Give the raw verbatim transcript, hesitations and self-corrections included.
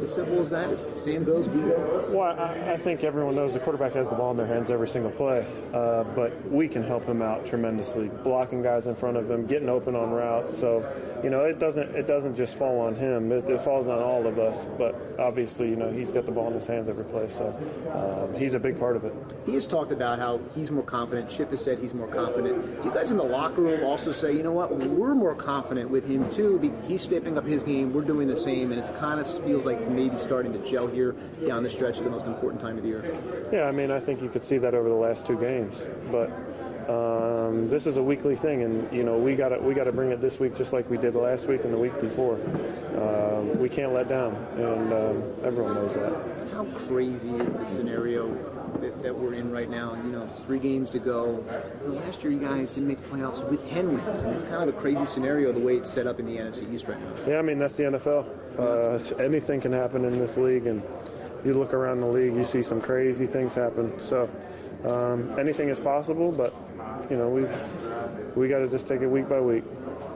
as simple as that? As Sam goes, we go? Well, I, I think everyone knows the quarterback has the ball in their hands every single play, uh, but we can help him out tremendously, blocking guys in front of him, getting open on routes. So, you know, it doesn't it doesn't just fall on him. It, it falls on all of us. But obviously, you know, he's got the ball in his hands every play, so um, he's a big part of it. He has talked about how he's more confident. Chip has said he's more confident. Do you guys in the locker room also say, you know what, we're more confident with him too? He's stepping up his game. We're doing the same, and it's kind of feels like maybe starting to gel here down the stretch of the most important time of the year. Yeah, I mean, I think you could see that over the last two games, but um, this is a weekly thing, and you know we got to we got to bring it this week just like we did last week and the week before. Um, we can't let down, and um, everyone knows that. How crazy is the scenario that, that we're in right now? You know, it's three games to go. You know, last year, you guys didn't make the playoffs with ten wins. I mean, it's kind of a crazy scenario the way it's set up in the N F C East right now. Yeah, I mean that's the N F L. Uh, anything can happen in this league, and you look around the league, you see some crazy things happen. So um, anything is possible, but you know we we got to just take it week by week.